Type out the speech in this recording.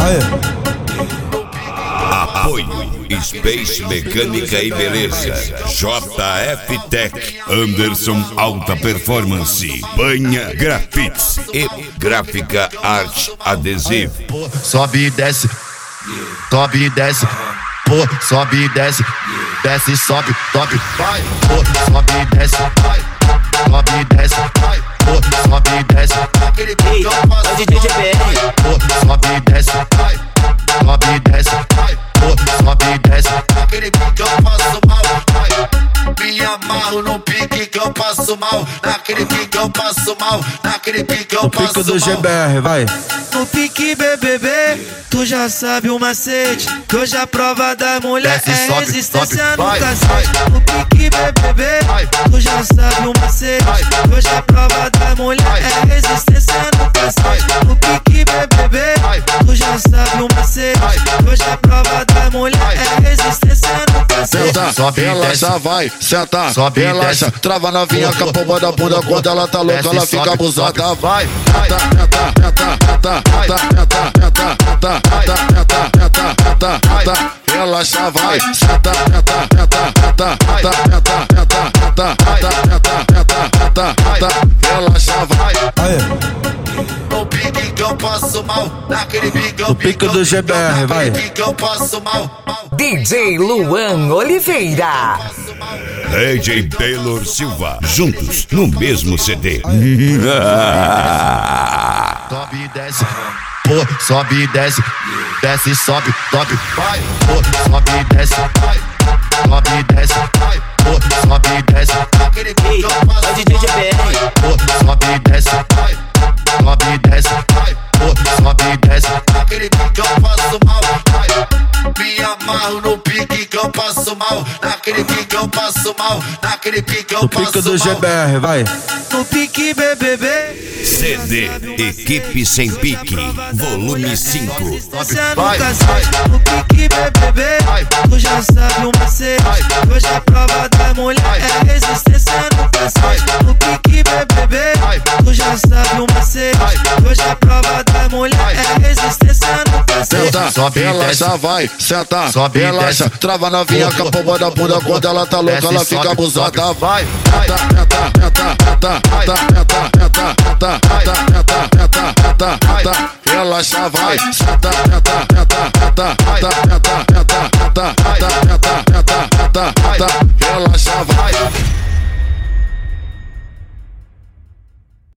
Apoio Space Mecânica e Beleza, JF Tech, Anderson Alta Performance, Banha Grafites e Gráfica Arte Adesivo. Sobe e desce, sobe e desce, pô, sobe e desce, desce, sobe, sobe, vai, pô, sobe e desce, vai, sobe e desce, vai, pô, sobe e desce, aquele beat eu faço, DJ GBR, pô, sobe e desce, vai, sobe e desce, vai, pô, sobe e desce, aquele beat eu faço mal, vai. Me amarro no pique que eu passo mal, naquele pique que eu passo mal, naquele pique que eu passo mal. Pique do GBR, vai. no pique BBB, tu já sabe o macete, que hoje a prova da mulher desce, é sobe, resistência sobe, no vai, cacete. No pique BBB, tu já sabe o macete, que hoje a prova da mulher é resistência no cacete. No pique BBB, tu já sabe o macete, que hoje a prova da mulher é resistência no cacete. Senta, sobe, Relaxa, vai, senta, sobe, relaxa, desce. trava novinha com a pomba da bunda. Quando ela tá louca, ela fica abusada. Vai, relaxa, vai, senta, relaxa, vai. no pique que eu passo mal, naquele pique eu pique do GBR, vai. naquele pique eu passo mal. DJ Luan Oliveira. DJ Taylor Silva, juntos no mesmo CD. Sobe e desce, pô, sobe e desce, desce, sobe, sobe, vai, pô, sobe e desce, vai, sobe e desce, vai, pô, sobe e desce, aquele pique que eu passo DJ GBR, mal, pô, sobe e desce, vai, sobe e desce, vai, pô, sobe e desce, aquele pique que eu passo mal, vai. Me amarro no pique que eu passo mal, naquele pique que eu passo mal, naquele pique que eu passo mal. Pique do GBR, vai. no pique BBB, CD Equipe Sem Pique, volume 5. Vai, no pique BBB, tu já sabe o macete, que hoje a prova da mulher é resistência no cacete. No pique BBB, tu já sabe o macete, que hoje a prova da mulher é resistência no cacete. Senta, sobe, relaxa, vai, senta, sobe, relaxa, desce. trava novinha com a pomba da bunda. Quando ela tá louca, ela Desce, fica sobe, abusada. sobe. Vai, relaxa, vai, senta, relaxa, vai.